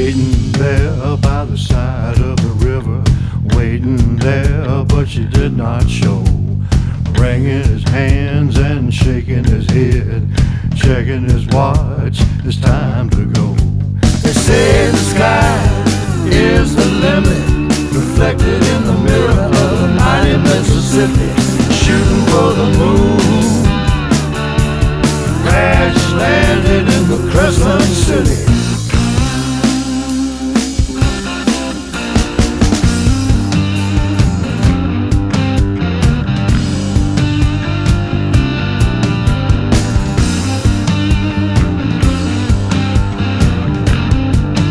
waiting there by the side of the river, waiting there, but she did not show. Wringing his hands and shaking his head, checking his watch, it's time to go. They say the sky is the limit, reflected in the mirror of the mighty Mississippi, shooting for the moon. Crash landed in the Crescent City.